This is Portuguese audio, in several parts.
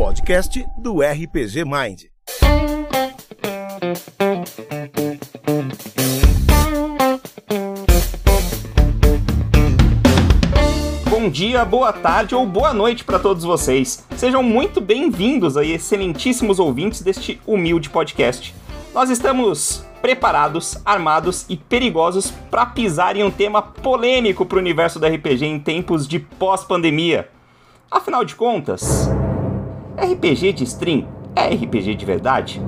podcast do RPG Mind. Bom dia, boa tarde ou boa noite para todos vocês. Sejam muito bem-vindos aí, excelentíssimos ouvintes deste humilde podcast. Nós estamos preparados, armados e perigosos para pisar em um tema polêmico para o universo do RPG em tempos de pós-pandemia. Afinal de contas, RPG de stream é RPG de verdade?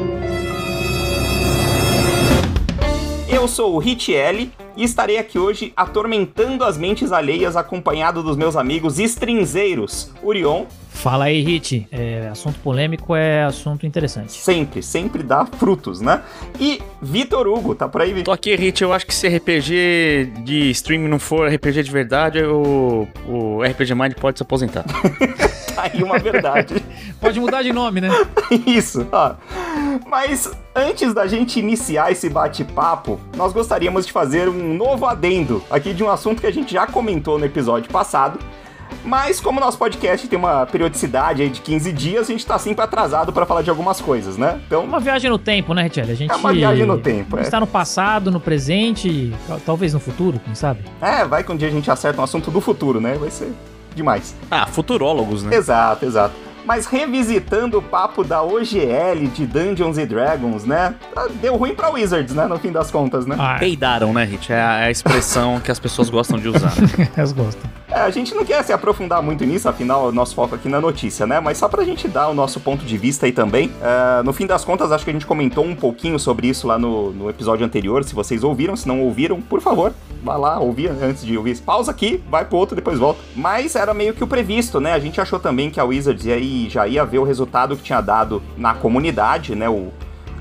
Eu sou o Richelli e estarei aqui hoje atormentando as mentes alheias acompanhado dos meus amigos streamzeiros, Orion. Fala aí, Hit. Assunto polêmico é assunto interessante. Sempre dá frutos, né? E Vitor Hugo, tá por aí, Vitor? Tô aqui, Hit. Eu acho que se RPG de streaming não for RPG de verdade, o RPG Mind pode se aposentar. Tá aí uma verdade. Pode mudar de nome, né? Isso, ó. Mas antes da gente iniciar esse bate-papo, nós gostaríamos de fazer um novo adendo aqui de um assunto que a gente já comentou no episódio passado. Mas como nosso podcast tem uma periodicidade aí de 15 dias, a gente tá sempre atrasado pra falar de algumas coisas, né? Então, uma viagem no tempo, né, Richelli? A gente é uma viagem no tempo, a gente tá no passado, no presente, talvez no futuro, quem sabe? Vai que um dia a gente acerta um assunto do futuro, né? Vai ser demais. Futurólogos, né? Exato. Mas revisitando o papo da OGL de Dungeons & Dragons, né? Deu ruim pra Wizards, né? No fim das contas, né? Peidaram, né, Hit? É a expressão que as pessoas gostam de usar. Elas gostam. A gente não quer se aprofundar muito nisso, afinal, o nosso foco aqui na notícia, né? Mas só pra gente dar o nosso ponto de vista aí também. No fim das contas, acho que a gente comentou um pouquinho sobre isso lá no episódio anterior. Se vocês ouviram, se não ouviram, por favor, vá lá ouvir antes de ouvir. Pausa aqui, vai pro outro, depois volta. Mas era meio que o previsto, né? A gente achou também que a Wizards já ia ver o resultado que tinha dado na comunidade, né? O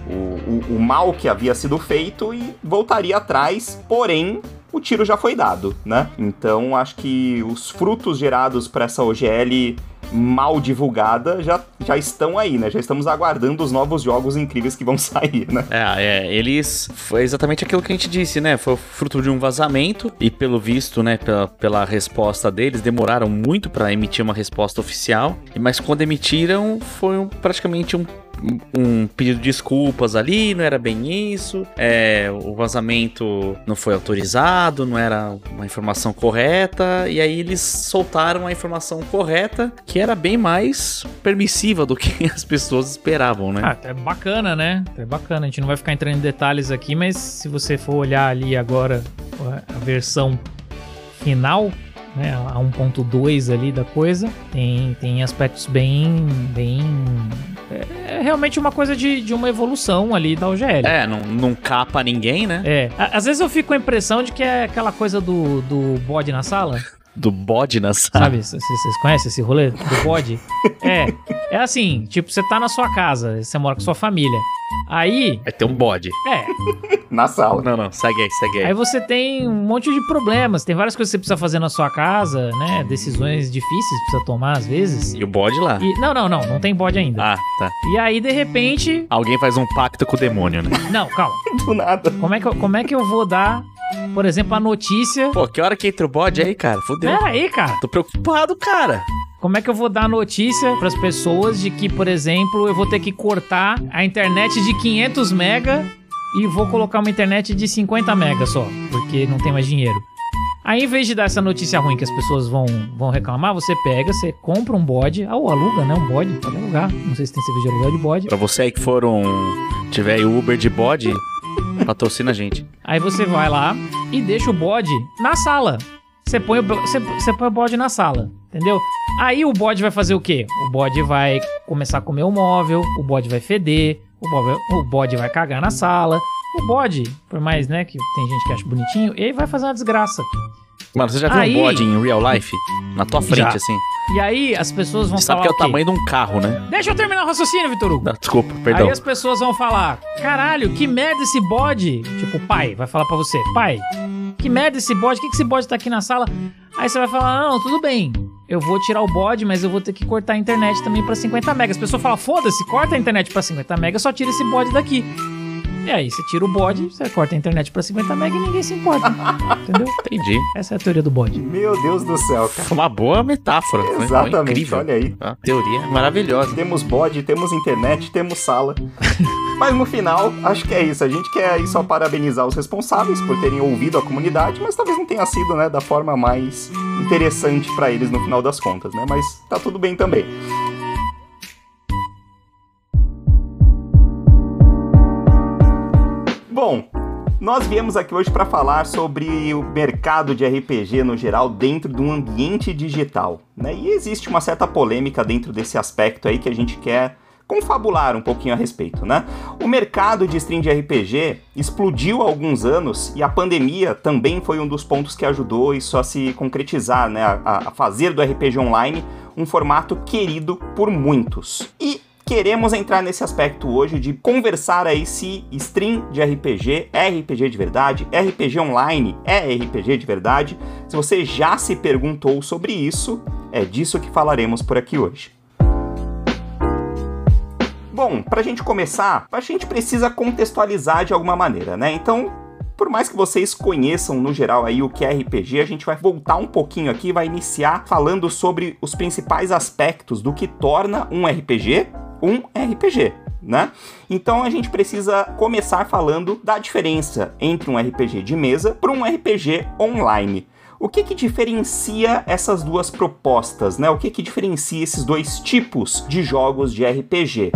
mal que havia sido feito e voltaria atrás, porém o tiro já foi dado, né? Então acho que os frutos gerados para essa OGL mal divulgada já estão aí, né? Já estamos aguardando os novos jogos incríveis que vão sair, né? Foi exatamente aquilo que a gente disse, né? Foi fruto de um vazamento e pelo visto, né, pela resposta deles, demoraram muito para emitir uma resposta oficial, mas quando emitiram foi praticamente um pedido de desculpas ali, não era bem isso, o vazamento não foi autorizado, não era uma informação correta, e aí eles soltaram a informação correta, que era bem mais permissiva do que as pessoas esperavam, né? É bacana, né? É bacana, a gente não vai ficar entrando em detalhes aqui, mas se você for olhar ali agora a versão final, né, a 1.2 ali da coisa, tem aspectos bem realmente uma coisa de uma evolução ali da OGL. Não capa ninguém, né? Às vezes eu fico com a impressão de que é aquela coisa do bode na sala. Do bode na sala? Sabe, vocês conhecem esse rolê do bode? É assim, tipo, você tá na sua casa, você mora com sua família. Aí... Vai ter um bode. Na sala. Não, segue aí. Aí você tem um monte de problemas, tem várias coisas que você precisa fazer na sua casa, né? Decisões difíceis que precisa tomar às vezes. E o bode lá? Não tem bode ainda. Ah, tá. E aí, de repente... Alguém faz um pacto com o demônio, né? Não, calma. Do nada. Como é que eu vou dar... Por exemplo, a notícia... Pô, que hora que entra o bode aí, cara? Fudeu. Pera aí, cara. Tô preocupado, cara. Como é que eu vou dar a notícia pras pessoas de que, por exemplo, eu vou ter que cortar a internet de 500 mega e vou colocar uma internet de 50 mega só, porque não tem mais dinheiro. Aí, em vez de dar essa notícia ruim que as pessoas vão reclamar, você compra um bode, ou aluga, né, um bode, pode alugar. Não sei se tem serviço de aluguel de bode. Pra você aí que tiver aí o Uber de bode... Patrocina a gente. Aí você vai lá e deixa o bode na sala. Você põe o bode na sala, entendeu? Aí o bode vai fazer o quê? O bode vai começar a comer o móvel, o bode vai feder, o bode vai cagar na sala. O bode, por mais, né, que tem gente que acha bonitinho, ele vai fazer uma desgraça. Mano, você já viu um bode em real life? Na tua frente, assim? E aí as pessoas vão falar sabe que é o tamanho de um carro, né? Deixa eu terminar o raciocínio, Vitor Hugo. Não, desculpa, perdão. Aí as pessoas vão falar, caralho, que merda esse bode. Tipo, o pai vai falar pra você, pai, que merda esse bode, que esse bode tá aqui na sala? Aí você vai falar, não, tudo bem, eu vou tirar o bode, mas eu vou ter que cortar a internet também pra 50 megas. As pessoas falam, foda-se, corta a internet pra 50 megas, só tira esse bode daqui. E aí você tira o bode, você corta a internet pra 50 MB e ninguém se importa. Entendeu? Entendi. Essa é a teoria do bode. Meu Deus do céu, cara. Foi uma boa metáfora. Exatamente, foi incrível. olha aí. A teoria é maravilhosa. Temos bode, temos internet, temos sala. Mas no final, acho que é isso. A gente quer aí só parabenizar os responsáveis por terem ouvido a comunidade, mas talvez não tenha sido, né, da forma mais interessante pra eles no final das contas, né? Mas tá tudo bem também. Bom, nós viemos aqui hoje para falar sobre o mercado de RPG no geral dentro de um ambiente digital, né? E existe uma certa polêmica dentro desse aspecto aí que a gente quer confabular um pouquinho a respeito, né? O mercado de stream de RPG explodiu há alguns anos e a pandemia também foi um dos pontos que ajudou isso a se concretizar, né? A fazer do RPG online um formato querido por muitos. E queremos entrar nesse aspecto hoje de conversar aí se stream de RPG é RPG de verdade, RPG online é RPG de verdade. Se você já se perguntou sobre isso, é disso que falaremos por aqui hoje. Bom, pra gente começar, a gente precisa contextualizar de alguma maneira, né? Então, por mais que vocês conheçam no geral aí o que é RPG, a gente vai voltar um pouquinho aqui, vai iniciar falando sobre os principais aspectos do que torna um RPG, né? Então a gente precisa começar falando da diferença entre um RPG de mesa para um RPG online. O que diferencia essas duas propostas, né? O que diferencia esses dois tipos de jogos de RPG?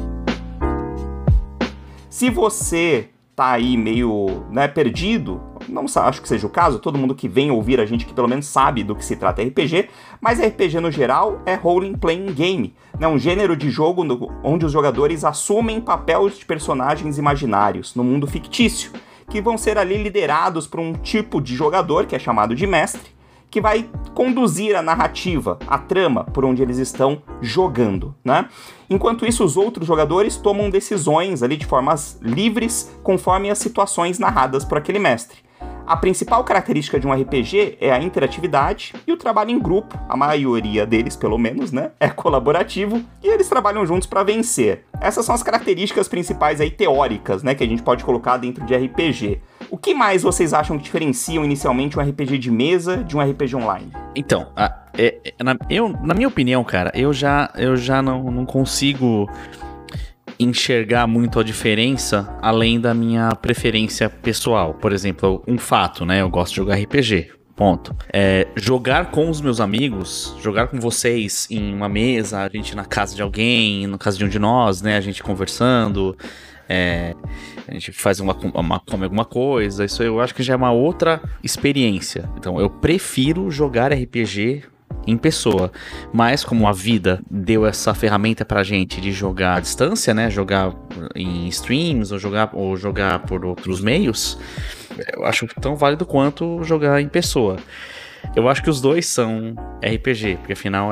Se você tá aí meio, né, perdido, não acho que seja o caso, todo mundo que vem ouvir a gente que pelo menos sabe do que se trata RPG, mas RPG no geral é Role Playing Game, né, um gênero de jogo onde os jogadores assumem papéis de personagens imaginários no mundo fictício, que vão ser ali liderados por um tipo de jogador, que é chamado de mestre, que vai conduzir a narrativa, a trama, por onde eles estão jogando, né? Enquanto isso, os outros jogadores tomam decisões ali de formas livres, conforme as situações narradas por aquele mestre. A principal característica de um RPG é a interatividade e o trabalho em grupo. A maioria deles, pelo menos, né, é colaborativo e eles trabalham juntos para vencer. Essas são as características principais aí teóricas, né, que a gente pode colocar dentro de RPG. O que mais vocês acham que diferenciam inicialmente um RPG de mesa de um RPG online? Então, na minha opinião, cara, eu já não consigo enxergar muito a diferença além da minha preferência pessoal. Por exemplo, um fato, né? Eu gosto de jogar RPG. Ponto. Jogar com os meus amigos, jogar com vocês em uma mesa, a gente na casa de alguém, na casa de um de nós, né? A gente conversando, a gente faz come alguma coisa. Isso eu acho que já é uma outra experiência. Então eu prefiro jogar RPG em pessoa, mas como a vida deu essa ferramenta pra gente de jogar à distância, né, jogar em streams ou jogar por outros meios, eu acho tão válido quanto jogar em pessoa. Eu acho que os dois são RPG, porque afinal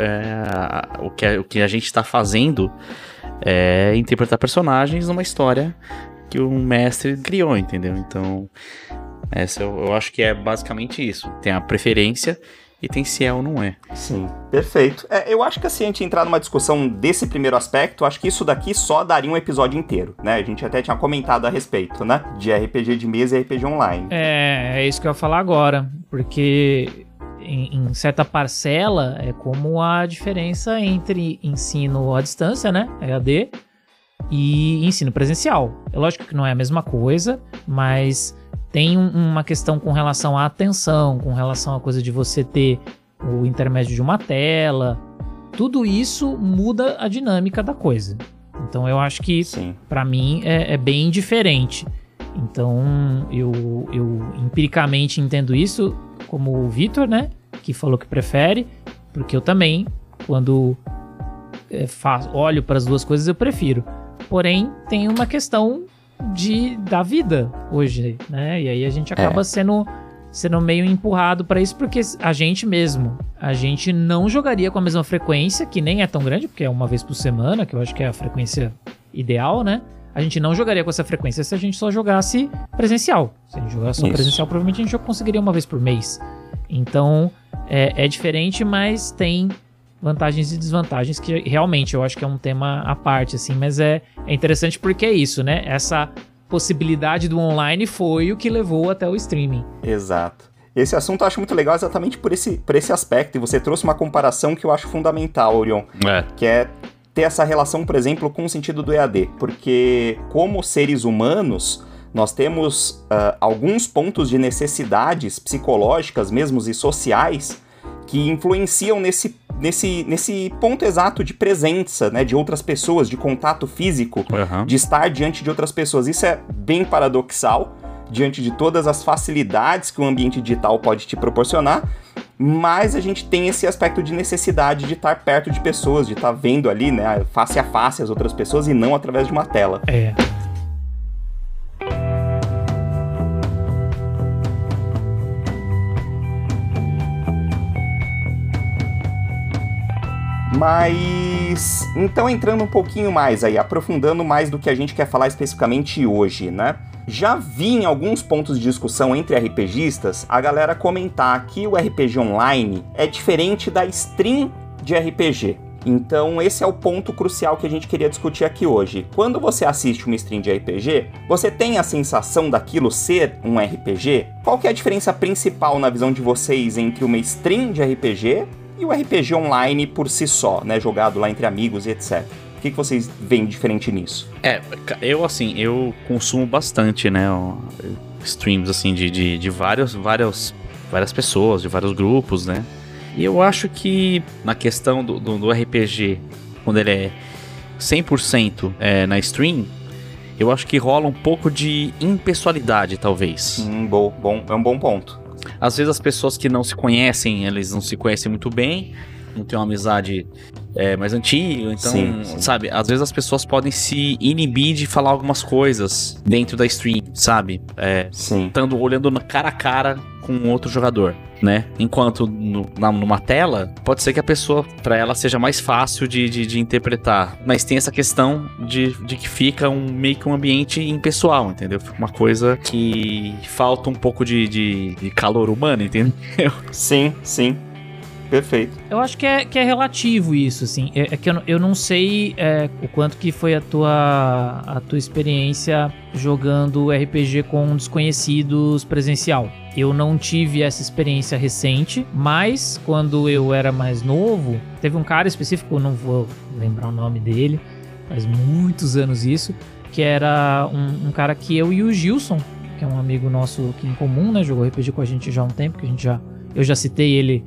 o que a gente tá fazendo é interpretar personagens numa história que o mestre criou, entendeu? Então, eu acho que é basicamente isso. Tem a preferência e tem se é ou não é. Sim, perfeito. Eu acho que assim, a gente entrar numa discussão desse primeiro aspecto, acho que isso daqui só daria um episódio inteiro, né? A gente até tinha comentado a respeito, né? De RPG de mesa e RPG online. É isso que eu ia falar agora, porque em certa parcela é como a diferença entre ensino à distância, né? EAD, e ensino presencial. É lógico que não é a mesma coisa, mas tem uma questão com relação à atenção, com relação à coisa de você ter o intermédio de uma tela. Tudo isso muda a dinâmica da coisa. Então eu acho que, pra mim, é bem diferente. Então eu empiricamente entendo isso como o Vitor, né? Que falou que prefere, porque eu também, quando olho para as duas coisas, eu prefiro. Porém, tem uma questão da vida hoje, né? E aí a gente acaba sendo meio empurrado pra isso, porque a gente não jogaria com a mesma frequência, que nem é tão grande, porque é uma vez por semana, que eu acho que é a frequência ideal, né? A gente não jogaria com essa frequência se a gente só jogasse presencial. Se a gente jogasse só presencial, provavelmente a gente conseguiria uma vez por mês. Então, é diferente, mas tem vantagens e desvantagens que realmente eu acho que é um tema à parte, assim, mas é interessante porque é isso, né? Essa possibilidade do online foi o que levou até o streaming. Exato. Esse assunto eu acho muito legal exatamente por esse aspecto, e você trouxe uma comparação que eu acho fundamental, Orion, que é ter essa relação, por exemplo, com o sentido do EAD, porque como seres humanos, nós temos alguns pontos de necessidades psicológicas mesmo e sociais que influenciam nesse ponto exato de presença, né, de outras pessoas, de contato físico, de estar diante de outras pessoas. Isso é bem paradoxal, diante de todas as facilidades que o ambiente digital pode te proporcionar, mas a gente tem esse aspecto de necessidade de estar perto de pessoas, de estar vendo ali, né, face a face as outras pessoas e não através de uma tela. Mas, então entrando um pouquinho mais aí, aprofundando mais do que a gente quer falar especificamente hoje, né? Já vi em alguns pontos de discussão entre RPGistas a galera comentar que o RPG online é diferente da stream de RPG. Então esse é o ponto crucial que a gente queria discutir aqui hoje. Quando você assiste uma stream de RPG, você tem a sensação daquilo ser um RPG? Qual que é a diferença principal na visão de vocês entre uma stream de RPG e o RPG online por si só, né, jogado lá entre amigos e etc? O que vocês veem diferente nisso? Eu consumo bastante, né, streams, assim, de várias pessoas, de vários grupos, né, e eu acho que na questão do RPG, quando ele é 100% na stream, eu acho que rola um pouco de impessoalidade, talvez. É um bom ponto. Às vezes as pessoas que não se conhecem, eles não se conhecem muito bem, não tem uma amizade mais antiga, então, sim. Sabe, às vezes as pessoas podem se inibir de falar algumas coisas dentro da stream, sabe? Estando olhando cara a cara com outro jogador, né? Enquanto numa tela, pode ser que a pessoa, pra ela, seja mais fácil de interpretar, mas tem essa questão de que fica meio que um ambiente impessoal, entendeu? Fica uma coisa que falta um pouco de calor humano, entendeu? Sim. Perfeito. Eu acho que é relativo isso, assim. É que eu não sei o quanto que foi a tua experiência jogando RPG com desconhecidos presencial. Eu não tive essa experiência recente, mas quando eu era mais novo, teve um cara específico, eu não vou lembrar o nome dele, faz muitos anos isso, que era um cara que eu e o Gilson, que é um amigo nosso aqui em comum, né, jogou RPG com a gente já há um tempo, que eu já citei ele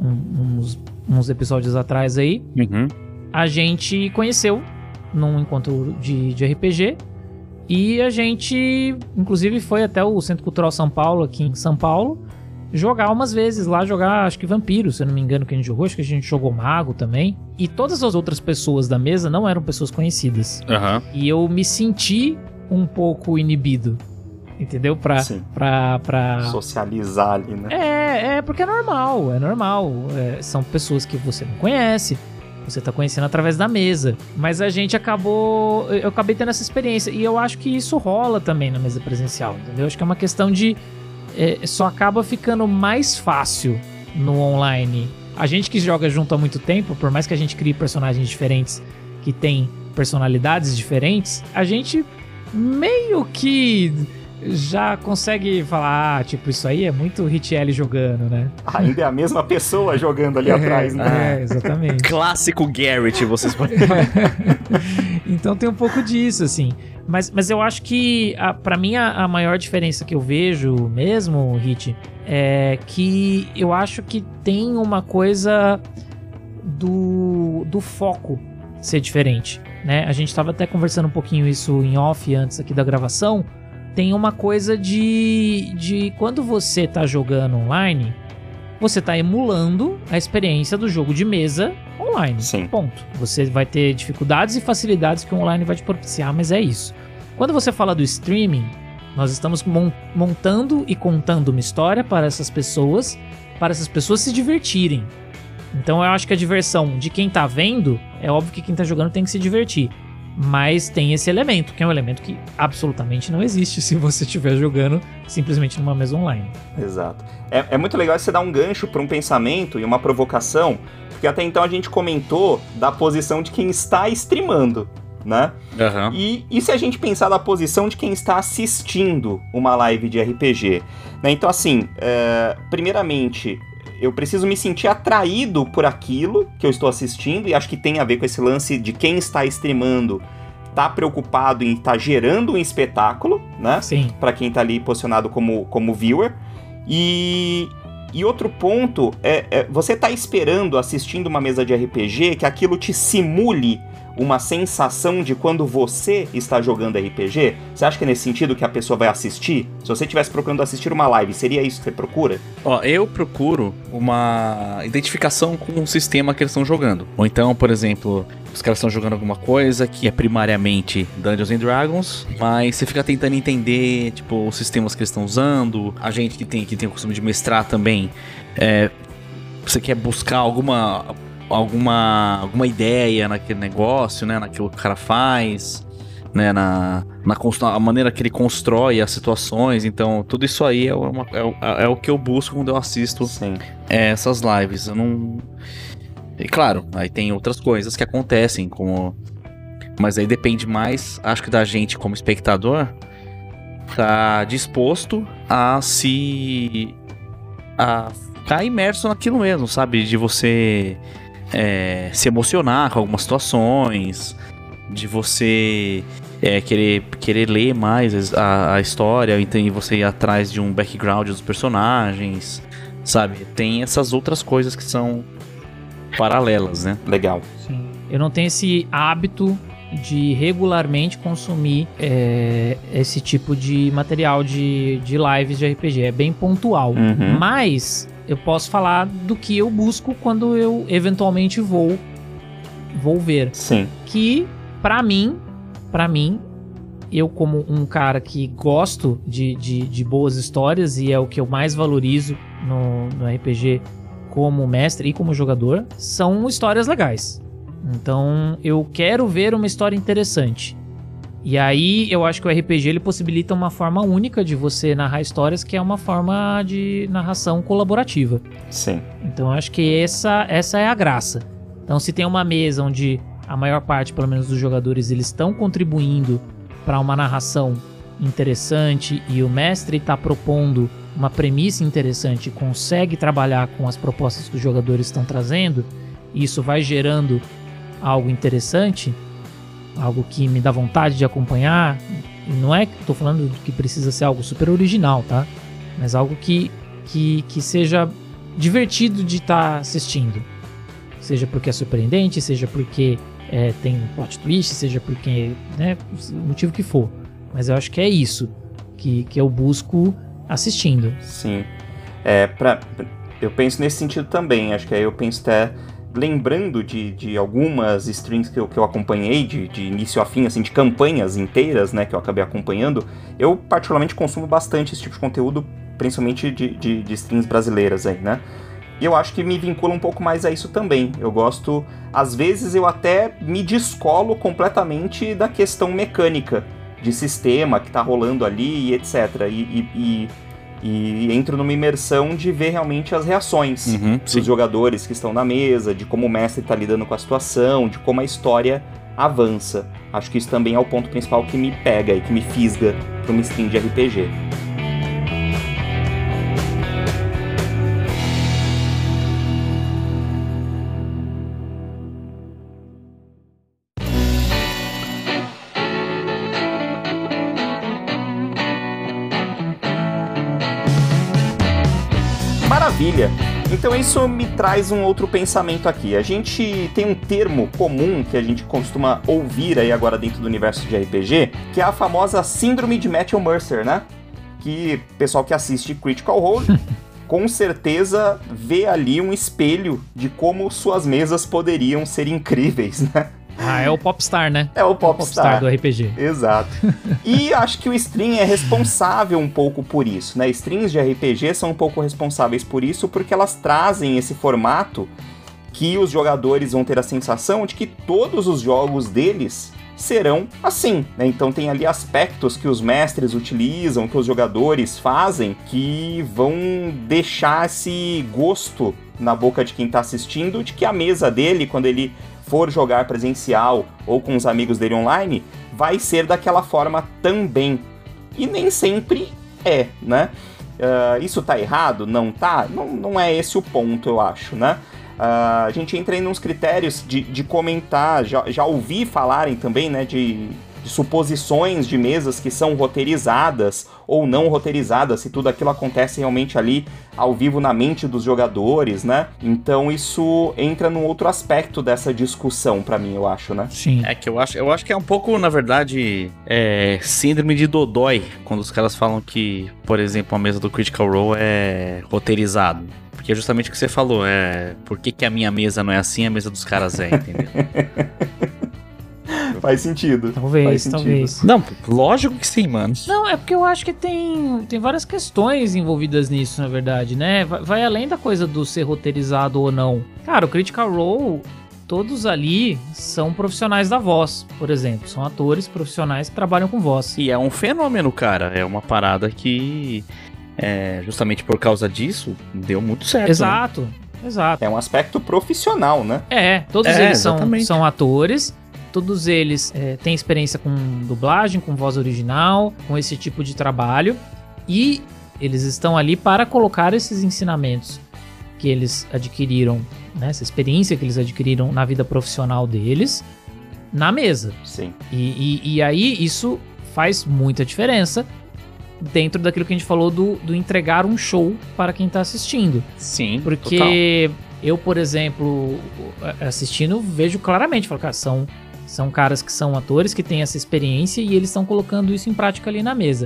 uns episódios atrás aí. A gente conheceu num encontro de RPG e a gente inclusive foi até o Centro Cultural São Paulo, aqui em São Paulo, jogar umas vezes lá, acho que Vampiro, se eu não me engano, que a gente jogou, acho que a gente jogou Mago também, e todas as outras pessoas da mesa não eram pessoas conhecidas. E eu me senti um pouco inibido, entendeu? Pra socializar ali, né? Porque é normal. São pessoas que você não conhece, você tá conhecendo através da mesa. Mas eu acabei tendo essa experiência. E eu acho que isso rola também na mesa presencial, entendeu? Acho que é uma questão de... só acaba ficando mais fácil no online. A gente que joga junto há muito tempo, por mais que a gente crie personagens diferentes, que tem personalidades diferentes, a gente meio que... já consegue falar, isso aí é muito Richelli jogando, né? Ainda é a mesma pessoa jogando ali atrás, né? Exatamente. Clássico Garrett, vocês podem... Então tem um pouco disso, assim. Mas eu acho que, pra mim, a maior diferença que eu vejo mesmo, Rich, é que eu acho que tem uma coisa do foco ser diferente, né? A gente tava até conversando um pouquinho isso em off antes aqui da gravação. Tem uma coisa de quando você tá jogando online, você tá emulando a experiência do jogo de mesa online. Sim. Ponto. Você vai ter dificuldades e facilidades que o online vai te propiciar, mas é isso. Quando você fala do streaming, nós estamos montando e contando uma história para essas pessoas se divertirem. Então eu acho que a diversão de quem tá vendo, é óbvio que quem tá jogando tem que se divertir. Mas tem esse elemento, que é um elemento que absolutamente não existe se você estiver jogando simplesmente numa mesa online. Exato. É muito legal você dar um gancho para um pensamento e uma provocação, porque até então a gente comentou da posição de quem está streamando. né? Aham. E se a gente pensar na posição de quem está assistindo uma live de RPG, né? Então, assim, primeiramente, eu preciso me sentir atraído por aquilo que eu estou assistindo, e acho que tem a ver com esse lance de quem está streamando tá preocupado em estar gerando um espetáculo, né? Sim. Para quem tá ali posicionado como viewer. E outro ponto você tá esperando, assistindo uma mesa de RPG, que aquilo te simule uma sensação de quando você está jogando RPG? Você acha que é nesse sentido que a pessoa vai assistir? Se você estivesse procurando assistir uma live, seria isso que você procura? Ó, eu procuro uma identificação com o sistema que eles estão jogando. Ou então, por exemplo, os caras estão jogando alguma coisa que é primariamente Dungeons and Dragons, mas você fica tentando entender, tipo, os sistemas que eles estão usando. A gente que tem o costume de mestrar também, você quer buscar alguma ideia naquele negócio, né, naquilo que o cara faz, né, na maneira que ele constrói as situações. Então, tudo isso aí é o que eu busco quando eu assisto essas lives. Eu não... E claro, aí tem outras coisas que acontecem, mas aí depende mais, acho que da gente como espectador, tá disposto a ficar imerso naquilo mesmo, sabe? De você se emocionar com algumas situações, de você querer ler mais a história, e você ir atrás de um background dos personagens, sabe? Tem essas outras coisas que são paralelas, né? Legal. Sim. Eu não tenho esse hábito de regularmente consumir esse tipo de material de lives de RPG. É bem pontual. Uhum. Mas eu posso falar do que eu busco quando eu eventualmente vou ver. Sim. Que, pra mim, eu como um cara que gosto de boas histórias, e é o que eu mais valorizo no RPG como mestre e como jogador, são histórias legais. Então eu quero ver uma história interessante. E aí eu acho que o RPG ele possibilita uma forma única de você narrar histórias, que é uma forma de narração colaborativa. Sim. Então eu acho que essa é a graça. Então se tem uma mesa onde a maior parte, pelo menos dos jogadores, eles estão contribuindo para uma narração interessante, e o mestre está propondo uma premissa interessante, consegue trabalhar com as propostas que os jogadores estão trazendo, e isso vai gerando algo interessante, algo que me dá vontade de acompanhar. E não é que estou falando que precisa ser algo super original, tá? Mas algo que seja divertido de estar assistindo. Seja porque é surpreendente, seja porque tem um plot twist, seja porque, né, o motivo que for. Mas eu acho que é isso que eu busco assistindo. Sim. Eu penso nesse sentido também. Acho que aí eu penso até... Lembrando de algumas streams que eu acompanhei, de início a fim, assim, de campanhas inteiras, né, que eu acabei acompanhando, eu particularmente consumo bastante esse tipo de conteúdo, principalmente de streams brasileiras aí, né? E eu acho que me vincula um pouco mais a isso também. Eu gosto... Às vezes eu até me descolo completamente da questão mecânica de sistema que tá rolando ali e etc. E entro numa imersão de ver realmente as reações dos jogadores que estão na mesa, de como o mestre tá lidando com a situação, de como a história avança. Acho que isso também é o ponto principal que me pega e que me fisga pra uma stream de RPG. Maravilha! Então isso me traz um outro pensamento aqui. A gente tem um termo comum que a gente costuma ouvir aí agora dentro do universo de RPG, que é a famosa síndrome de Matthew Mercer, né? Que o pessoal que assiste Critical Role com certeza vê ali um espelho de como suas mesas poderiam ser incríveis, né? Ah, é o Popstar, né? É o Popstar do RPG. Exato. E acho que o stream é responsável um pouco por isso, né? Streams de RPG são um pouco responsáveis por isso, porque elas trazem esse formato que os jogadores vão ter a sensação de que todos os jogos deles serão assim, né? Então tem ali aspectos que os mestres utilizam, que os jogadores fazem, que vão deixar esse gosto na boca de quem tá assistindo, de que a mesa dele, quando ele for jogar presencial ou com os amigos dele online, vai ser daquela forma também. E nem sempre é, né? Isso tá errado? Não tá? Não é esse o ponto, eu acho, né? A gente entra aí nos critérios de comentar, já ouvi falarem também, né, de suposições de mesas que são roteirizadas ou não roteirizadas, se tudo aquilo acontece realmente ali ao vivo na mente dos jogadores, né? Então isso entra num outro aspecto dessa discussão pra mim, eu acho, né? Sim. É que eu acho que é um pouco, na verdade, síndrome de Dodói, quando os caras falam que, por exemplo, a mesa do Critical Role é roteirizado. Porque é justamente o que você falou, por que a minha mesa não é assim, a mesa dos caras é, entendeu? Faz sentido. Talvez. Não, lógico que sim, mano. Não, é porque eu acho que tem várias questões envolvidas nisso, na verdade, né? Vai além da coisa do ser roteirizado ou não. Cara, o Critical Role, todos ali são profissionais da voz, por exemplo. São atores profissionais que trabalham com voz. E é um fenômeno, cara. É uma parada que, justamente por causa disso, deu muito certo. Exato, né? Exato. É um aspecto profissional, né? Todos eles são atores. Todos eles têm experiência com dublagem, com voz original, com esse tipo de trabalho. E eles estão ali para colocar esses ensinamentos que eles adquiriram, né, essa experiência que eles adquiriram na vida profissional deles, na mesa. Sim. E aí isso faz muita diferença dentro daquilo que a gente falou do entregar um show para quem está assistindo. Sim, porque eu, por exemplo, assistindo, vejo claramente, falo, cara, são caras que são atores, que têm essa experiência e eles estão colocando isso em prática ali na mesa.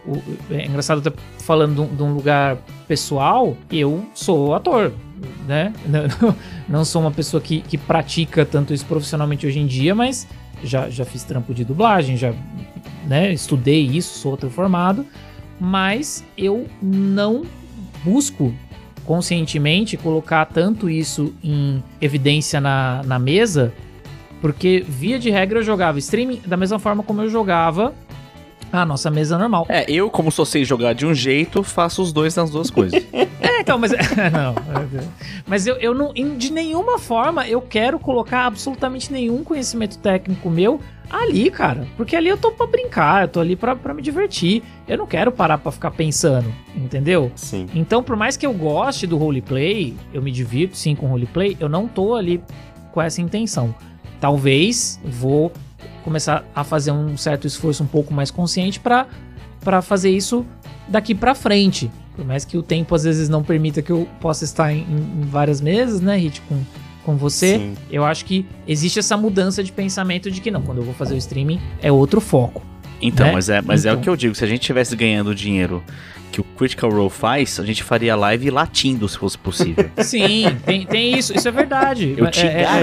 É engraçado até falando de um lugar pessoal, eu sou ator, né? Não sou uma pessoa que pratica tanto isso profissionalmente hoje em dia, mas já fiz trampo de dublagem, já, né, estudei isso, sou outro formado, mas eu não busco conscientemente colocar tanto isso em evidência na mesa, porque, via de regra, eu jogava streaming da mesma forma como eu jogava a nossa mesa normal. Eu, como só sei jogar de um jeito, faço os dois nas duas coisas. Então, mas... não. Mas eu não... De nenhuma forma eu quero colocar absolutamente nenhum conhecimento técnico meu ali, cara. Porque ali eu tô pra brincar, eu tô ali pra me divertir. Eu não quero parar pra ficar pensando, entendeu? Sim. Então, por mais que eu goste do roleplay, eu me divirto sim com roleplay, eu não tô ali com essa intenção. Talvez vou começar a fazer um certo esforço um pouco mais consciente para fazer isso daqui para frente. Por mais que o tempo às vezes não permita que eu possa estar em várias mesas, né, Hit, com você. Sim. Eu acho que existe essa mudança de pensamento de que não, quando eu vou fazer o streaming é outro foco. Então, né? mas é o que eu digo, se a gente estivesse ganhando dinheiro que o Critical Role faz, a gente faria live latindo, se fosse possível. Sim, tem isso é verdade. Eu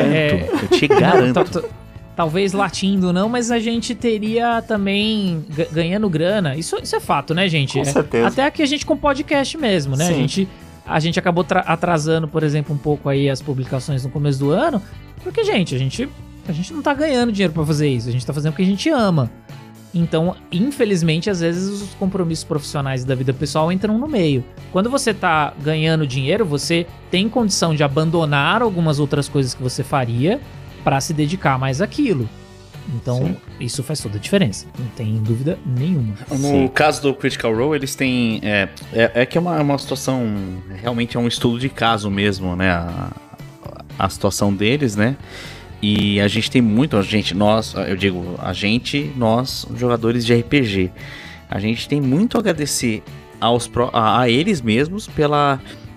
te garanto. Talvez latindo não, mas a gente teria também ganhando grana. Isso é fato, né, gente? Com certeza. Até aqui a gente com podcast mesmo, né? A gente acabou atrasando, por exemplo, um pouco aí as publicações no começo do ano, porque, gente, a gente não tá ganhando dinheiro pra fazer isso, a gente tá fazendo porque a gente ama. Então, infelizmente, às vezes os compromissos profissionais da vida pessoal entram no meio. Quando você tá ganhando dinheiro, você tem condição de abandonar algumas outras coisas que você faria para se dedicar mais àquilo. Então, sim, isso faz toda a diferença. Não tem dúvida nenhuma. No caso do Critical Role, eles têm... que é uma situação... Realmente é um estudo de caso mesmo, né? A situação deles, né? E a gente tem muito... nós, jogadores de RPG, a gente tem muito a agradecer a eles mesmos pela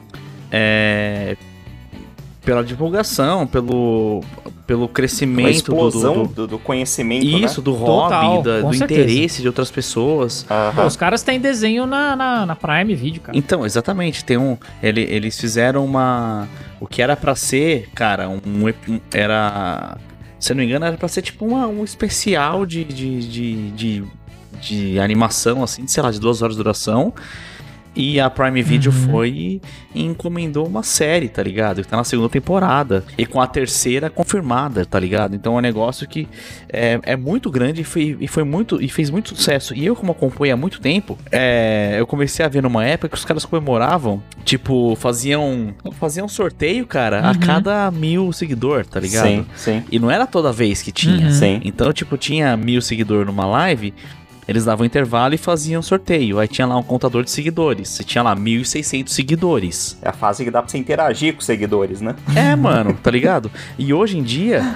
divulgação, pelo crescimento, a explosão do conhecimento, isso, né? Do hobby, do interesse de outras pessoas. Pô, os caras têm desenho na Prime Video, cara. Então, exatamente, eles fizeram o que era pra ser, cara, se não me engano, era pra ser tipo um especial de animação, assim, sei lá, de 2 horas de duração. E a Prime Video foi e encomendou uma série, tá ligado? Que tá na segunda temporada. E com a terceira confirmada, tá ligado? Então é um negócio que é muito grande e fez muito sucesso. E eu, como acompanho há muito tempo, eu comecei a ver numa época que os caras comemoravam, tipo, faziam sorteio, cara, a cada 1000 seguidor, tá ligado? Sim, sim. E não era toda vez que tinha. Sim. Então, tipo, tinha 1000 seguidores numa live, eles davam intervalo e faziam sorteio. Aí tinha lá um contador de seguidores. Você tinha lá 1.600 seguidores. É a fase que dá pra você interagir com os seguidores, né? Mano, tá ligado? E hoje em dia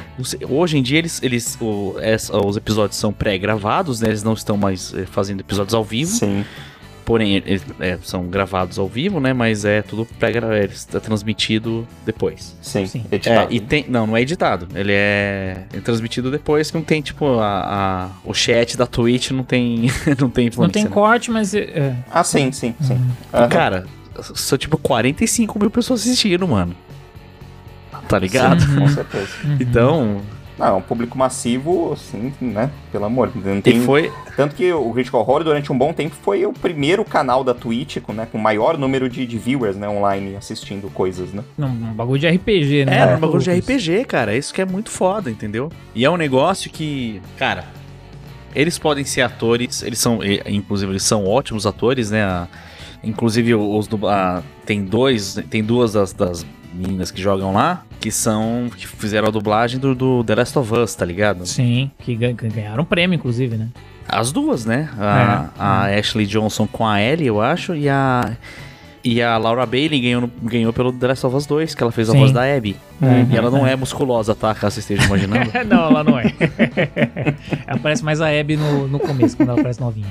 os episódios são pré-gravados, né? Eles não estão mais fazendo episódios ao vivo. Sim. Porém, eles são gravados ao vivo, né? Mas é tudo está transmitido depois. Sim. Editado. Não é editado. Ele é transmitido depois, que não tem, tipo, o chat da Twitch não tem influência. Não tem corte, mas... Ah, sim. E, cara, são tipo 45 mil pessoas assistindo, mano. Tá ligado? Sim, com certeza. Então... Não, é um público massivo, assim, né? Pelo amor. Não tem... Tanto que o Critical Role, durante um bom tempo, foi o primeiro canal da Twitch com maior número de viewers, né? Online, assistindo coisas, né? Um bagulho de RPG, né? Um bagulho de RPG, cara. Isso que é muito foda, entendeu? E é um negócio que, cara, eles podem ser atores, inclusive, eles são ótimos atores, né? Inclusive, tem duas das meninas que jogam lá, que fizeram a dublagem do The Last of Us, tá ligado? Sim, que ganharam prêmio, inclusive, né? As duas, né? A Ashley Johnson com a Ellie, eu acho, e a Laura Bailey ganhou pelo The Last of Us 2, que ela fez a voz da Abby. E ela não é musculosa, tá? Caso você esteja imaginando. Não, ela não é. Ela parece mais a Abby no começo, quando ela parece novinha.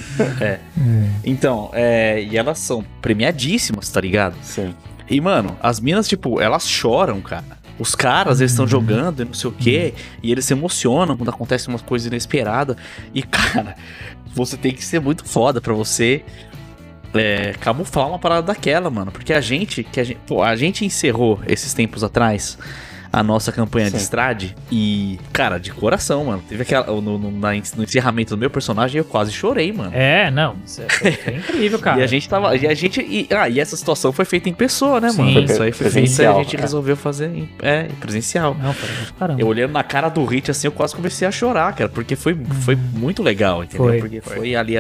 Então, e elas são premiadíssimas, tá ligado? Sim. E, mano, as minas, tipo, elas choram, cara. Os caras, eles estão jogando e não sei o quê, e eles se emocionam quando acontecem umas coisas inesperadas. E, cara, você tem que ser muito foda pra você camuflar uma parada daquela, mano. Porque a gente encerrou esses tempos atrás a nossa campanha de Strade e, cara, de coração, mano. Teve aquela. No encerramento do meu personagem, eu quase chorei, mano. Isso é incrível, cara. E essa situação foi feita em pessoa, né, mano? Sim. Isso aí foi feito e a gente resolveu fazer em presencial. Não, caramba. Eu olhando na cara do Hit, assim, eu quase comecei a chorar, cara, porque foi muito legal, entendeu? Porque foi ali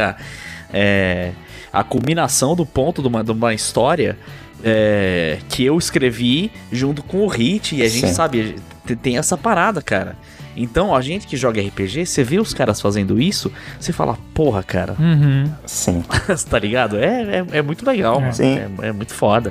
a culminação do ponto de uma história que eu escrevi junto com o Hit, e a gente sabe, tem essa parada, cara. Então, a gente que joga RPG, você vê os caras fazendo isso, você fala, porra, cara. Sim. Tá ligado? É muito legal, mano. Sim. É muito foda.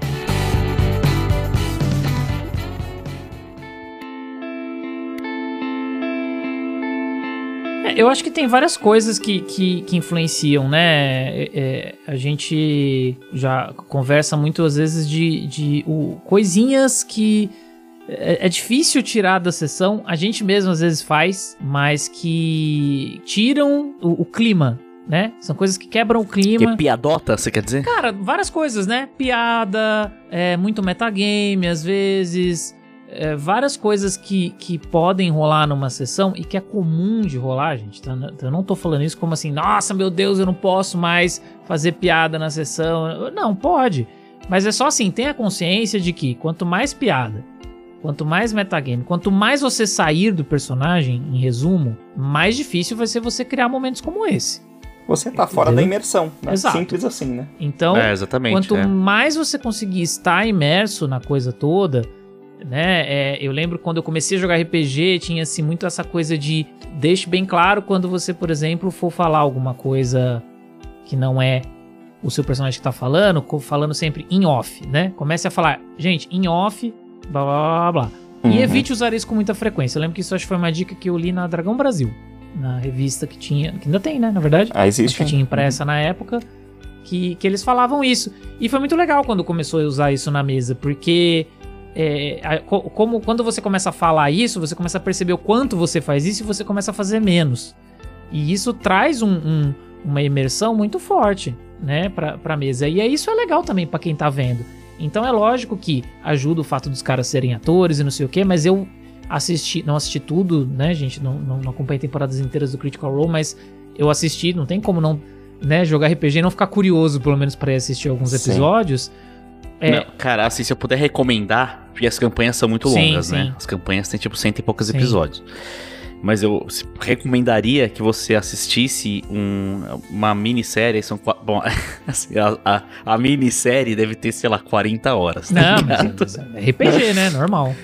Eu acho que tem várias coisas que influenciam, né? A gente já conversa muitas vezes de coisinhas que é difícil tirar da sessão. A gente mesmo às vezes faz, mas que tiram o clima, né? São coisas que quebram o clima. Que piadota, você quer dizer? Cara, várias coisas, né? Piada, muito metagame às vezes... várias coisas que podem rolar numa sessão e que é comum de rolar, gente. Eu não tô falando isso como assim, nossa, meu Deus, eu não posso mais fazer piada na sessão. Não, pode. Mas é só assim, tenha consciência de que quanto mais piada, quanto mais metagame, quanto mais você sair do personagem, em resumo, mais difícil vai ser você criar momentos como esse. Você tá fora da imersão, né? Exato. Simples assim, né? Então, exatamente, quanto mais você conseguir estar imerso na coisa toda, né? Eu lembro quando eu comecei a jogar RPG, tinha assim muito essa coisa de deixe bem claro quando você, por exemplo, for falar alguma coisa que não é o seu personagem que tá falando sempre em off, né? Comece a falar, gente, em off, blá blá blá blá. E evite usar isso com muita frequência. Eu lembro que isso acho que foi uma dica que eu li na Dragão Brasil, na revista que tinha, que ainda tem, né, na verdade. Existe. Que tinha impressa na época, que eles falavam isso. E foi muito legal quando começou a usar isso na mesa, porque quando você começa a falar isso, você começa a perceber o quanto você faz isso e você começa a fazer menos. E isso traz uma imersão muito forte, né, pra mesa. E isso é legal também pra quem tá vendo. Então é lógico que ajuda o fato dos caras serem atores e não sei o que, mas eu não assisti tudo, né, gente, não acompanhei temporadas inteiras do Critical Role, mas eu assisti, não tem como não né, jogar RPG e não ficar curioso, pelo menos, pra ir assistir alguns episódios... Não, cara, assim, se eu puder recomendar, porque as campanhas são muito longas, né? As campanhas têm tipo 100 e poucos episódios. Mas eu recomendaria que você assistisse uma minissérie. Bom, assim, a minissérie deve ter, sei lá, 40 horas. Tá mas é RPG, né? Normal.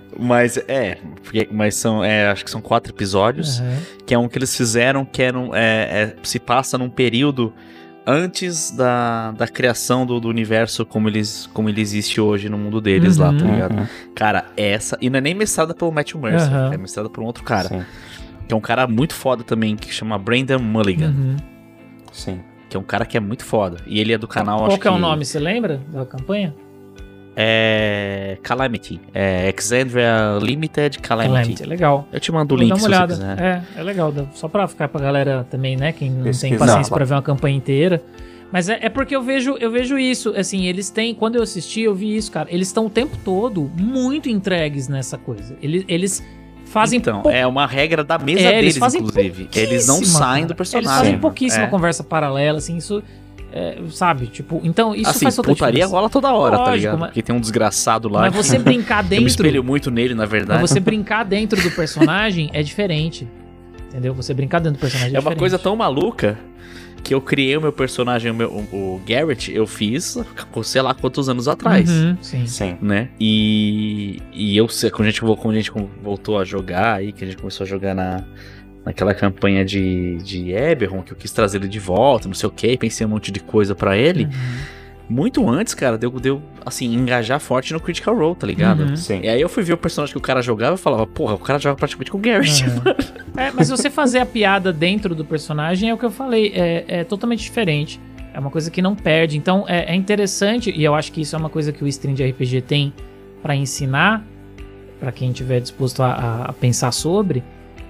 Mas são, acho que são 4 episódios, que é um que eles fizeram, que se passa num período antes da criação do universo como ele existe hoje no mundo deles lá, tá ligado? Cara, e não é nem mestrada pelo Matthew Mercer, é mestrada por um outro cara. Sim. Que é um cara muito foda também, que chama Brendan Mulligan. Sim. Que é um cara que é muito foda. E ele é do canal, Qual que é o nome, você lembra da campanha? Calamity. Exandria Limited Calamity. Legal. Eu te mando o link se você quiser. É legal. Só pra ficar pra galera também, né? Quem não tem paciência pra ver uma campanha inteira. Mas é porque eu vejo isso, assim, eles têm... Quando eu assisti, eu vi isso, cara. Eles estão o tempo todo muito entregues nessa coisa. Eles fazem... Então, é uma regra da mesa deles, inclusive. Eles não saem do personagem. Eles fazem pouquíssima conversa paralela, assim, isso... sabe, tipo, então isso assim, faz toda a diferença. Putaria rola toda hora, tá ligado? Porque tem um desgraçado lá. Mas você brincar dentro... Eu me espelho muito nele, na verdade. Mas você brincar dentro do personagem é diferente. Entendeu? Você brincar dentro do personagem é diferente. É uma coisa tão maluca que eu criei o meu personagem, o Garrett, eu fiz, sei lá quantos anos atrás. Sim. Né? E quando a gente voltou a jogar aí, que a gente começou a jogar naquela campanha de Eberron, que eu quis trazer ele de volta, não sei o que, pensei um monte de coisa pra ele. Muito antes, cara, deu assim, engajar forte no Critical Role, tá ligado? Sim. E aí eu fui ver o personagem que o cara jogava e falava, porra, o cara joga praticamente com o Garrett, mano. Mas você fazer a piada dentro do personagem é o que eu falei, é totalmente diferente. É uma coisa que não perde. Então é interessante, e eu acho que isso é uma coisa que o stream de RPG tem pra ensinar, pra quem estiver disposto a pensar sobre,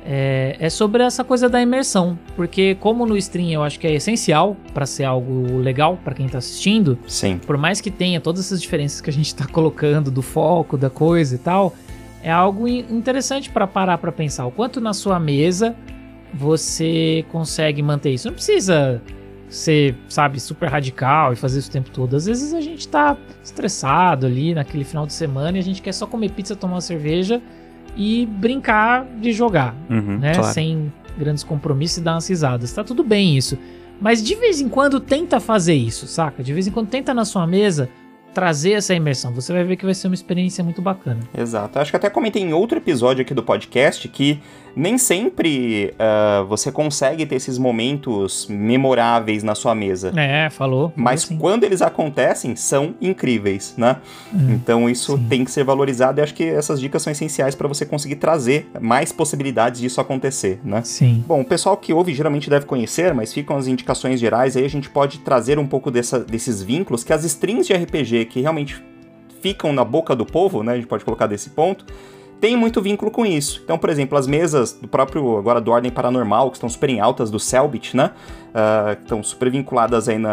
é sobre essa coisa da imersão. Porque como no stream eu acho que é essencial pra ser algo legal pra quem tá assistindo. Sim. Por mais que tenha todas essas diferenças que a gente tá colocando do foco, da coisa e tal, é algo interessante pra parar pra pensar. O quanto na sua mesa você consegue manter isso. Não precisa ser, sabe, super radical e fazer isso o tempo todo. Às vezes a gente tá estressado ali naquele final de semana e a gente quer só comer pizza, tomar uma cerveja e brincar de jogar, né? Claro. Sem grandes compromissos e dar umas risadas. Tá tudo bem isso. Mas de vez em quando tenta fazer isso, saca? De vez em quando tenta na sua mesa trazer essa imersão. Você vai ver que vai ser uma experiência muito bacana. Exato. Eu acho que até comentei em outro episódio aqui do podcast que nem sempre você consegue ter esses momentos memoráveis na sua mesa. Falou. Mas assim. Quando eles acontecem, são incríveis, né? Então isso tem que ser valorizado e acho que essas dicas são essenciais para você conseguir trazer mais possibilidades disso acontecer, né? Sim. Bom, o pessoal que ouve geralmente deve conhecer, mas ficam as indicações gerais, aí a gente pode trazer um pouco desses vínculos que as streams de RPG que realmente ficam na boca do povo, né? A gente pode colocar desse ponto, tem muito vínculo com isso. Então, por exemplo, as mesas do próprio, agora do Ordem Paranormal, que estão super em altas, do Cellbit, né? Que estão super vinculadas aí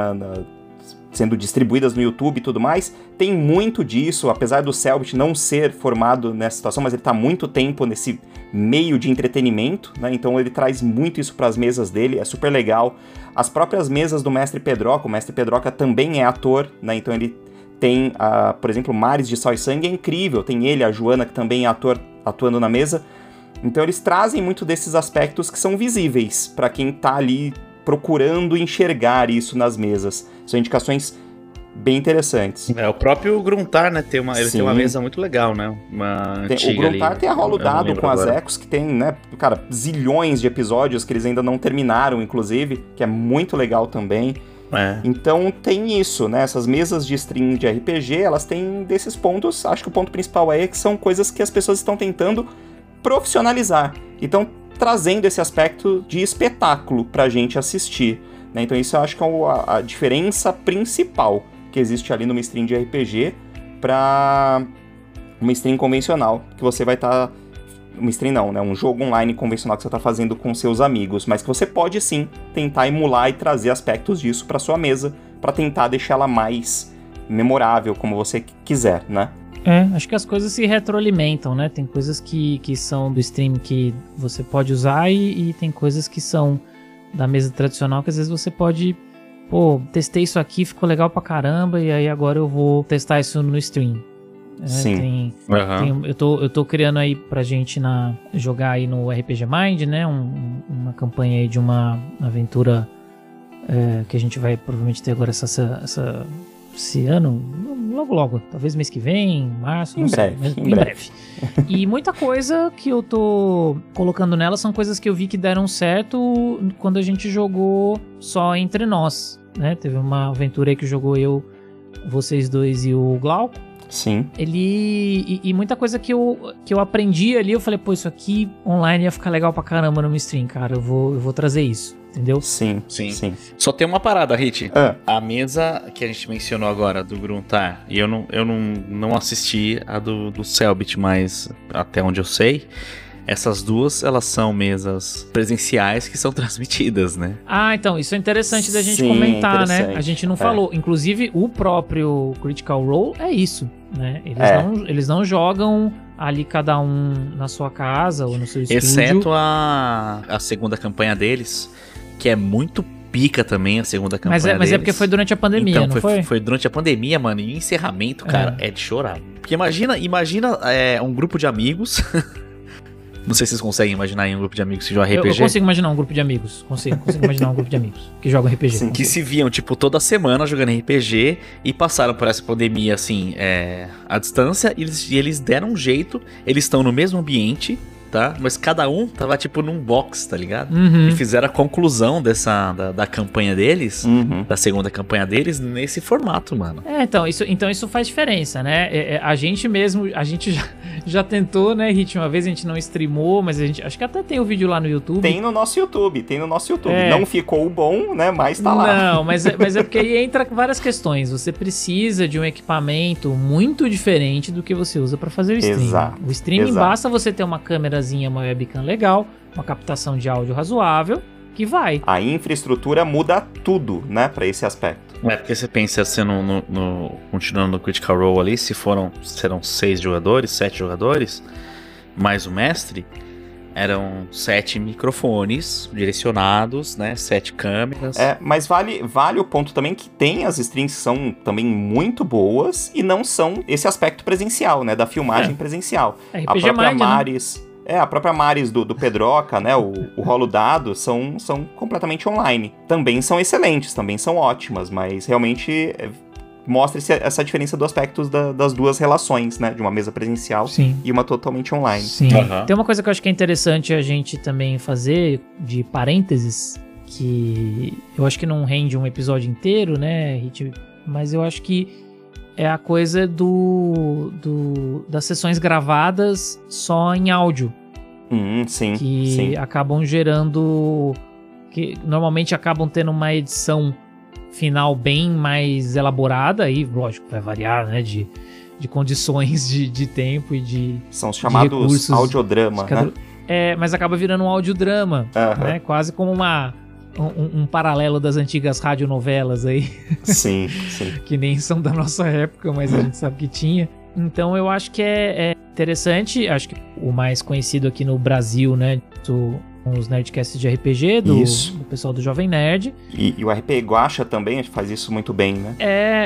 sendo distribuídas no YouTube e tudo mais, tem muito disso, apesar do Cellbit não ser formado nessa situação, mas ele está há muito tempo nesse meio de entretenimento, né? Então ele traz muito isso para as mesas dele, é super legal. As próprias mesas do Mestre Pedroca, o Mestre Pedroca também é ator, né? Então ele tem, por exemplo, Mares de Sal e Sangue é incrível, tem ele, a Joana, que também é ator, atuando na mesa. Então eles trazem muito desses aspectos que são visíveis para quem tá ali procurando enxergar isso nas mesas. São indicações bem interessantes. O próprio Gruntar, né, tem uma mesa muito legal, né? O Gruntar ali, tem a Rolo Dado com as Ecos, que tem, né, cara, zilhões de episódios que eles ainda não terminaram, inclusive, que é muito legal também. Então tem isso, né? Essas mesas de stream de RPG, elas têm desses pontos. Acho que o ponto principal é que são coisas que as pessoas estão tentando profissionalizar. Então trazendo esse aspecto de espetáculo pra gente assistir, né? Então isso eu acho que é a diferença principal que existe ali numa stream de RPG pra uma stream convencional, que você vai estar... Uma stream não, né? Um jogo online convencional que você está fazendo com seus amigos, mas que você pode sim tentar emular e trazer aspectos disso para sua mesa, para tentar deixar ela mais memorável, como você quiser, né? Acho que as coisas se retroalimentam, né? Tem coisas que são do stream que você pode usar e tem coisas que são da mesa tradicional que às vezes você pode pô, testei isso aqui, ficou legal pra caramba, e aí agora eu vou testar isso no stream. Sim. Eu tô criando aí pra gente jogar aí no RPG Mind, né? Uma campanha aí de uma aventura que a gente vai provavelmente ter agora esse ano, logo, talvez mês que vem, março, não sei, mas em breve. E muita coisa que eu tô colocando nela são coisas que eu vi que deram certo quando a gente jogou só entre nós, né? Teve uma aventura aí que jogou eu, vocês dois e o Glauco. Sim. E muita coisa que eu aprendi ali, eu falei, pô, isso aqui online ia ficar legal pra caramba no stream, cara, eu vou trazer isso. Entendeu? Sim. Só tem uma parada, Hit. A mesa que a gente mencionou agora, do Gruntar, e eu não assisti a do Selbit, mas até onde eu sei, essas duas, elas são mesas presenciais que são transmitidas, né? Ah, então, isso é interessante da gente comentar, né? A gente não falou. Inclusive, o próprio Critical Role é isso, né? Eles não jogam ali cada um na sua casa ou no seu estúdio. Exceto a segunda campanha deles, que é muito pica também, a segunda campanha deles. Mas é porque foi durante a pandemia, então, não foi? Foi durante a pandemia, mano, e o encerramento, cara, é de chorar. Porque imagina um grupo de amigos... Não sei se vocês conseguem imaginar aí um grupo de amigos que jogam RPG. Eu consigo imaginar um grupo de amigos. Consigo imaginar um grupo de amigos que jogam RPG. Sim, que se viam, tipo, toda semana jogando RPG e passaram por essa pandemia, assim, à distância, e eles deram um jeito, eles estão no mesmo ambiente, tá? Mas cada um tava, tipo, num box, tá ligado? Uhum. E fizeram a conclusão da campanha deles, da segunda campanha deles, nesse formato, mano. Então isso faz diferença, né? A gente já tentou, né, Hit, uma vez a gente não streamou, mas a gente, acho que até tem o vídeo lá no YouTube. Tem no nosso YouTube. Não ficou bom, né, mas tá lá. Não, mas é porque aí entra várias questões. Você precisa de um equipamento muito diferente do que você usa pra fazer o stream. Exato. O streaming basta você ter uma câmerazinha, uma webcam legal, uma captação de áudio razoável, que vai. A infraestrutura muda tudo, né, pra esse aspecto. Porque você pensa assim, continuando no Critical Role ali, serão 6 jogadores, 7 jogadores, mais o mestre, eram 7 microfones direcionados, né, 7 câmeras. Mas vale o ponto também que tem as streams que são também muito boas e não são esse aspecto presencial, né, da filmagem presencial. RPG A própria Mind, Maris... Né? A própria Maris do Pedroca, né, o Rolo Dado, são completamente online. Também são excelentes, também são ótimas, mas realmente mostra essa diferença do aspecto das duas relações, né, de uma mesa presencial e uma totalmente online. Sim. Tem uma coisa que eu acho que é interessante a gente também fazer, de parênteses, que eu acho que não rende um episódio inteiro, né, mas eu acho que é a coisa das sessões gravadas só em áudio. Sim. Acabam gerando... que normalmente acabam tendo uma edição final bem mais elaborada. Aí, lógico, vai variar, né? De condições de tempo e de... São os chamados audiodrama, né? Mas acaba virando um audiodrama, né? Quase como um paralelo das antigas radionovelas aí. Sim. Que nem são da nossa época, mas a gente sabe que tinha. Então eu acho que é interessante. Acho que o mais conhecido aqui no Brasil, né, os Nerdcasts de RPG, do pessoal do Jovem Nerd. E o RP Guacha também faz isso muito bem, né?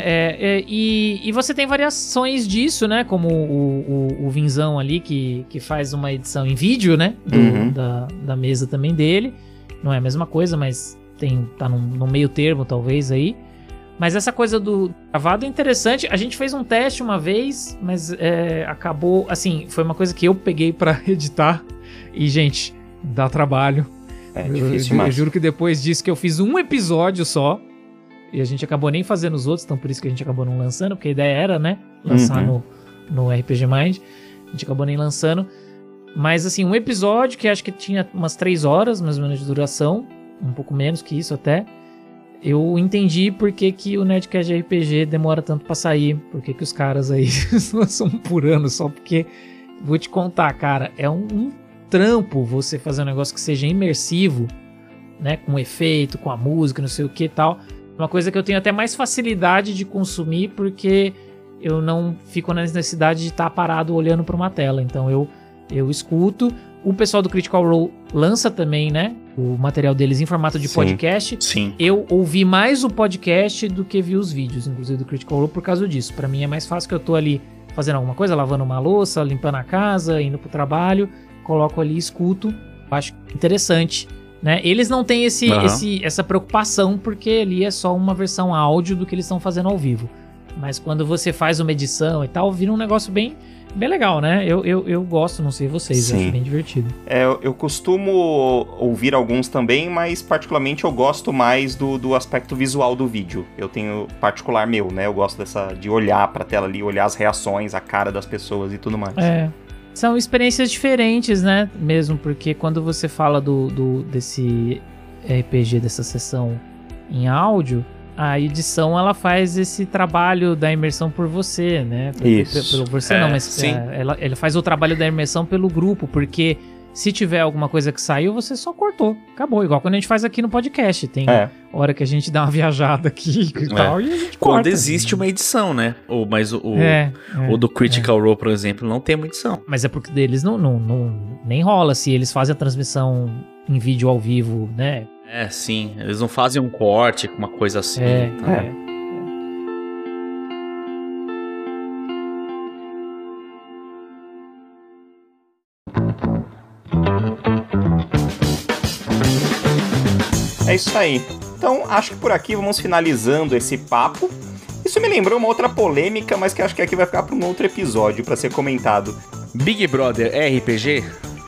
E você tem variações disso, né? Como o Vinzão ali, que faz uma edição em vídeo, né? Da mesa também dele. Não é a mesma coisa, mas tá no meio termo, talvez, aí. Mas essa coisa do gravado é interessante. A gente fez um teste uma vez, mas acabou... Assim, foi uma coisa que eu peguei pra editar. E, gente, dá trabalho. Difícil demais. Eu juro que depois disso que eu fiz um episódio só. E a gente acabou nem fazendo os outros, então por isso que a gente acabou não lançando. Porque a ideia era, né? Lançar no RPG Mind. A gente acabou nem lançando. Mas, assim, um episódio que acho que tinha umas 3 horas, mais ou menos, de duração. Um pouco menos que isso até. Eu entendi por que o Nerdcast de RPG demora tanto pra sair. Por que os caras aí lançam por ano só porque... Vou te contar, cara. É um trampo você fazer um negócio que seja imersivo, né? Com efeito, com a música, não sei o que e tal. Uma coisa que eu tenho até mais facilidade de consumir porque eu não fico na necessidade de estar parado olhando pra uma tela. Então eu escuto. O pessoal do Critical Role lança também, né? o material deles em formato de podcast. Sim. Eu ouvi mais o podcast do que vi os vídeos, inclusive do Critical Role, por causa disso. Pra mim é mais fácil que eu tô ali fazendo alguma coisa, lavando uma louça, limpando a casa, indo pro trabalho, coloco ali e escuto. Acho interessante, né? Eles não têm essa preocupação, porque ali é só uma versão áudio do que eles estão fazendo ao vivo. Mas quando você faz uma edição e tal, vira um negócio bem legal, né? Eu gosto, não sei vocês, eu acho bem divertido. Eu costumo ouvir alguns também, mas particularmente eu gosto mais do aspecto visual do vídeo. Eu tenho particular meu, né? Eu gosto de olhar pra tela ali, olhar as reações, a cara das pessoas e tudo mais. São experiências diferentes, né? Mesmo porque quando você fala desse RPG, dessa sessão em áudio, a edição, ela faz esse trabalho da imersão por você, né? Isso. Pelo você não, mas ela faz o trabalho da imersão pelo grupo, porque se tiver alguma coisa que saiu, você só cortou. Acabou. Igual quando a gente faz aqui no podcast. Tem hora que a gente dá uma viajada aqui e tal, e a gente corta. Quando existe uma edição, né? Mas o do Critical Role, por exemplo, não tem uma edição. Mas é porque deles nem rola. Se eles fazem a transmissão em vídeo ao vivo, né? Sim. Eles não fazem um corte, uma coisa assim. É isso aí. Então, acho que por aqui vamos finalizando esse papo. Isso me lembrou uma outra polêmica, mas que acho que aqui vai ficar para um outro episódio para ser comentado. Big Brother RPG?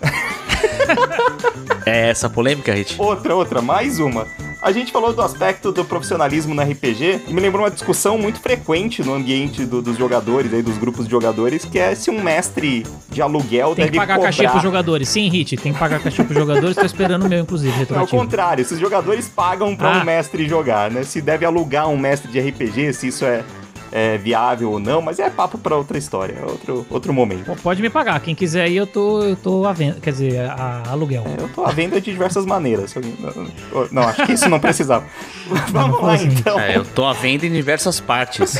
É essa polêmica, Hit? Outra, mais uma. A gente falou do aspecto do profissionalismo no RPG e me lembrou uma discussão muito frequente no ambiente dos jogadores, aí, dos grupos de jogadores, que é se um mestre de aluguel tem deve que pagar cobrar... cachê pros jogadores. Sim, Hit, tem que pagar cachê pros jogadores. Tô esperando o meu, inclusive, retroativo. Ao contrário, se os jogadores pagam pra um mestre jogar, né? Se deve alugar um mestre de RPG, se isso é viável ou não, mas é papo pra outra história, outro momento. Pode me pagar, quem quiser aí eu tô à venda, quer dizer, a aluguel. Eu tô à venda de diversas maneiras. Não, acho que isso não precisava. Vamos lá, então. Eu tô à venda em diversas partes.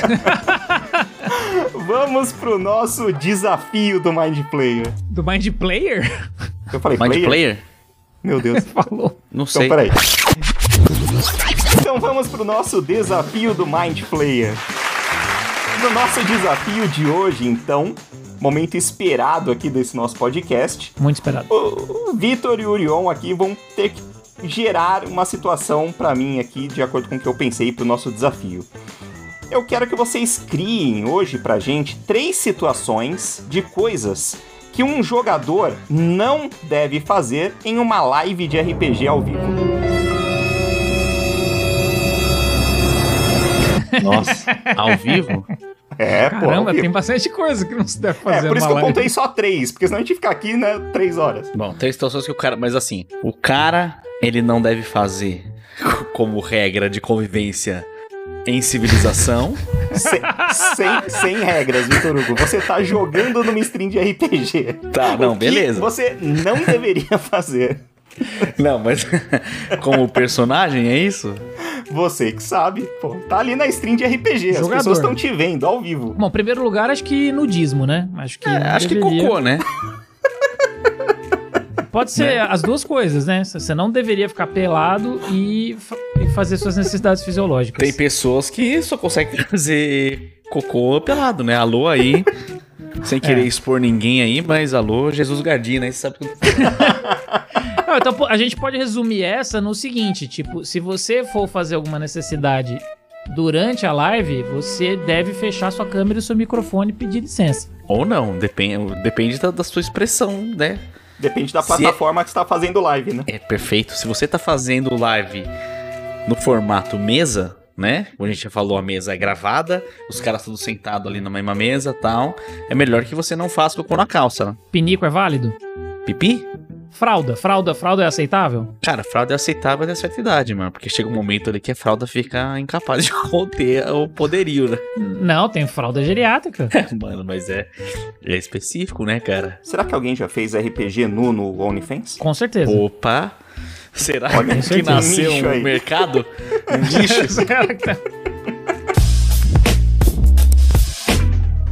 Vamos pro nosso desafio do Mind Player. Do Mind Player? Eu falei Mind Player? Meu Deus. Falou. Não sei. Então, peraí. Então vamos pro nosso desafio do Mind Player. No nosso desafio de hoje, então, momento esperado aqui desse nosso podcast. Muito esperado. O Vitor e o Orion aqui vão ter que gerar uma situação pra mim aqui, de acordo com o que eu pensei pro nosso desafio. Eu quero que vocês criem hoje pra gente 3 situações de coisas que um jogador não deve fazer em uma live de RPG ao vivo. Nossa, ao vivo? Caramba, tem bastante coisa que não se deve fazer. Por isso que eu contei só 3, porque senão a gente fica aqui, né, 3 horas. Bom, 3 situações que o cara... Mas assim, o cara, ele não deve fazer como regra de convivência em civilização. Sem regras, Vitor Hugo. Você tá jogando numa stream de RPG. Tá, não, beleza. Você não deveria fazer. Não, mas como personagem, é isso? Você que sabe, pô. Tá ali na stream de RPG, jogador. As pessoas estão te vendo ao vivo. Bom, em primeiro lugar, acho que nudismo, né? Acho que cocô, né? Pode ser as duas coisas, né? Você não deveria ficar pelado e fazer suas necessidades fisiológicas. Tem pessoas que só conseguem fazer cocô pelado, né? Alô aí, sem querer expor ninguém aí, mas alô, Jesus Gardina, aí você sabe que... Não, então a gente pode resumir essa no seguinte, tipo, se você for fazer alguma necessidade durante a live, você deve fechar sua câmera e seu microfone e pedir licença. Ou não, depende da sua expressão, né? Depende da plataforma que você tá fazendo live, né? É perfeito. Se você tá fazendo live no formato mesa, né? Como a gente já falou, a mesa é gravada, os caras todos sentados ali na mesma mesa e tal. É melhor que você não faça cocô na calça, né? Pinico é válido? Pipi? Fralda é aceitável? Cara, fralda é aceitável até certa idade, mano. Porque chega um momento ali que a fralda fica incapaz de conter o poderio, né? Não, tem fralda geriátrica. Mano, mas é específico, né, cara? Será que alguém já fez RPG nu no OnlyFans? Com certeza. Opa! Será que nasceu um mercado? Um nicho? Será que tá...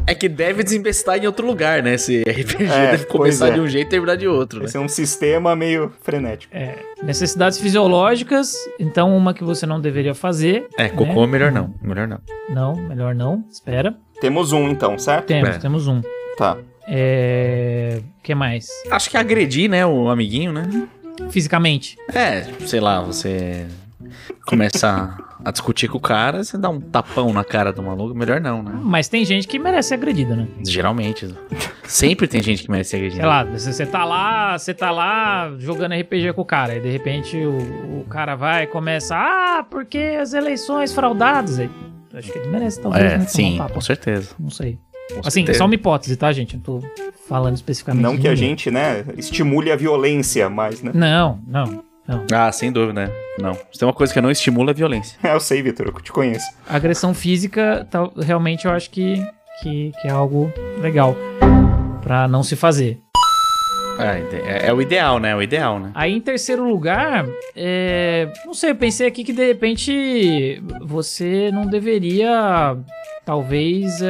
É que deve desembestar em outro lugar, né? Esse RPG deve começar de um jeito e terminar de outro, né? Esse é um sistema meio frenético. Necessidades fisiológicas, então uma que você não deveria fazer. Cocô, melhor não. Melhor não. Não, melhor não. Espera. Temos um, então, certo? Temos um. Tá. O que mais? Acho que agredir, né, o amiguinho, né? Fisicamente. Sei lá, você começa a discutir com o cara, você dá um tapão na cara do maluco, melhor não, né? Mas tem gente que merece ser agredida, né? Geralmente. Sempre tem gente que merece ser agredida. Sei lá, você tá lá jogando RPG com o cara, e de repente o cara vai e começa, porque as eleições fraudadas. Aí, acho que ele merece, talvez, né, sim, com certeza. Não sei. Com Assim, certeza. só uma hipótese, tá, gente? Não tô falando especificamente. Não que a gente, né, estimule a violência mais, né? Não. Ah, sem dúvida, né? Não. Se tem uma coisa que não estimula a violência. Eu sei, Vitor, eu te conheço. Agressão física, realmente eu acho que é algo legal pra não se fazer. É o ideal, né? Aí, em terceiro lugar, não sei, eu pensei aqui que, de repente, você não deveria, talvez,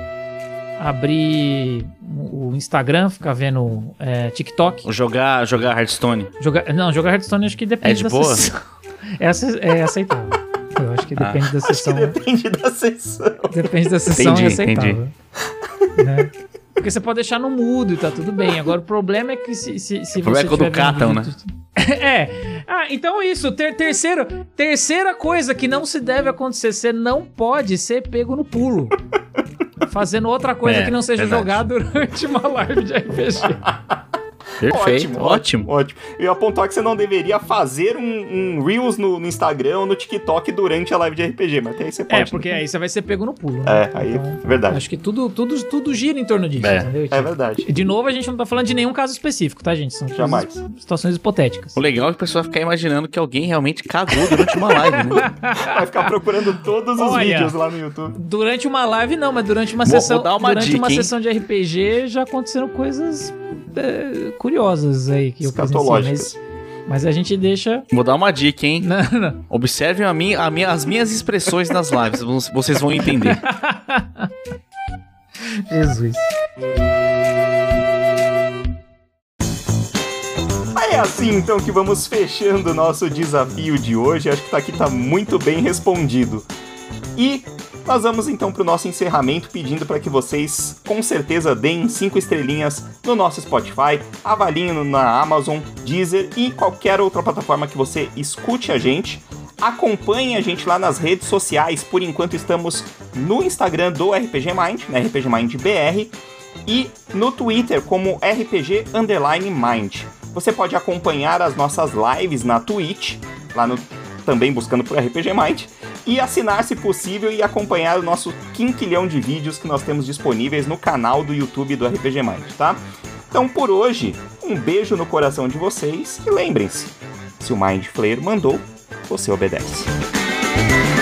abrir o Instagram, ficar vendo TikTok. Jogar Hearthstone. Jogar Hearthstone acho que depende da boa? sessão. É aceitável. Eu acho que depende da sessão. Acho que depende da sessão. Depende da sessão, Entendi, é aceitável. Né? Porque você pode deixar no mudo e tá tudo bem. Agora, o problema é que se o problema é quando catam, né? Então isso. Terceira coisa que não se deve acontecer. Você não pode ser pego no pulo. Fazendo outra coisa que não seja jogar durante uma live de RPG. Perfeito, ótimo. Eu ia apontar que você não deveria fazer um Reels no Instagram ou no TikTok durante a live de RPG, mas até aí você pode. Porque aí você vai ser pego no pulo. Né? Aí é verdade. Acho que tudo gira em torno disso, entendeu? É verdade. E de novo, a gente não tá falando de nenhum caso específico, tá, gente? São situações hipotéticas. O legal é que a pessoa ficar imaginando que alguém realmente cagou durante uma live, né? Vai ficar procurando todos os vídeos lá no YouTube. Durante uma live não, mas durante uma sessão. Dica, sessão de RPG já aconteceram coisas curiosas aí que eu escatológicas. Mas a gente deixa... Vou dar uma dica, hein? Não. Observem as minhas expressões nas lives, vocês vão entender. Jesus. É assim então que vamos fechando o nosso desafio de hoje. Acho que tá muito bem respondido. E nós vamos então para o nosso encerramento, pedindo para que vocês com certeza deem 5 estrelinhas no nosso Spotify, avaliem na Amazon, Deezer e qualquer outra plataforma que você escute a gente. Acompanhe a gente lá nas redes sociais, por enquanto estamos no Instagram do RPG Mind, né, RPG Mind BR, e no Twitter como RPG_Mind. Você pode acompanhar as nossas lives na Twitch, também buscando por RPG Mind, e assinar se possível e acompanhar o nosso quinquilhão de vídeos que nós temos disponíveis no canal do YouTube do RPG Mind, tá? Então por hoje, um beijo no coração de vocês e lembrem-se, se o Mind Flayer mandou, você obedece.